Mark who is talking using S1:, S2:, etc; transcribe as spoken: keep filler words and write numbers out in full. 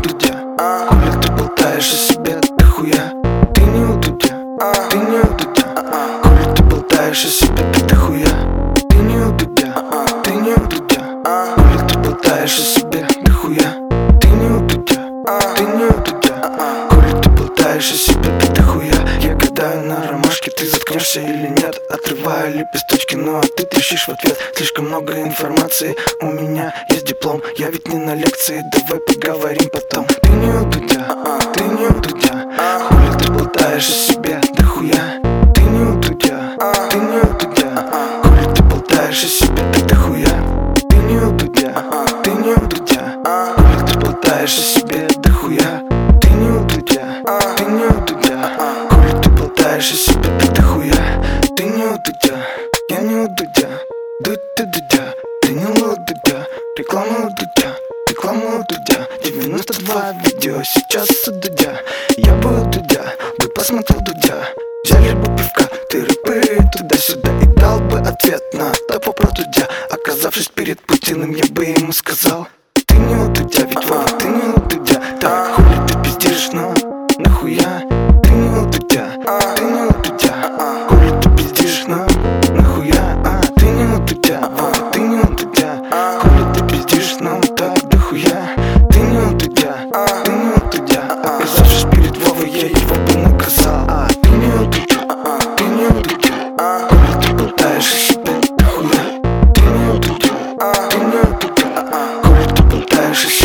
S1: Дудя. Хули ты болтаешь о себе, да хуя? Ты не у Дудя, ты не у Дудя. Хули ты болтаешь о себе, да ты хуя? Ты не у Дудя, ты не у Дудя. Хули ты болтаешь о себе, да хуя? Ты не у Дудя, ты не у Дудя. Хули ты болтаешь о себе, да ты хуя? Я гадаю на ромашке, ты заткнешься или нет. Отрываю лепесточки, ну а ты трещишь в ответ. Слишком много информации, у меня есть диплом. Я ведь не на лекции, давай поговорим потом. Ты не у Дудя, ты не у Дудя. Хули ты болтаешь о себе, да хуя? Ты не у Дудя, ты не у Дудя. Хули ты болтаешь о себе, да ты хуя? Ты не у Дудя, ты не у Дудя. Хули ты болтаешь о себе, да хуя? Ты не у Дудя, ты не у Дудя. Хули ты болтаешь о себе, да ты хуя? Ты не у Дудя, я не у Дудя. Дудь ты Дудя, ты не у Дудя. Реклама у Дудя, реклама у Дудя. девяносто два видео сейчас у Дудя. Я бы у Дудя, бы посмотрел Дудя. Взяли бы пивка, ты рэпы туда-сюда и дал бы ответ на топ про Дудя. Оказавшись перед Путиным, я бы ему сказал: ты не у Дудя, ведь Вова, ты не у Дудя. Так хули ты пиздишь, ну нахуя? Ты не у Дудя, ты не у Дудя. Хули ты пиздишь, ну нахуя? А, ты не у Дудя, Вова, ты не у Дудя. Хули ты пиздишь, ну так да хуя? Ты не у Дудя, ты не у Дудя. Оказавшись перед Вовой, я его бы наказал. А, ты не у Дудя, ты не у Дудя. Хули ты болтаешь о себе, да хуя? Ты не у Дудя, ты не у Дудя. Хули ты болтаешь о себе?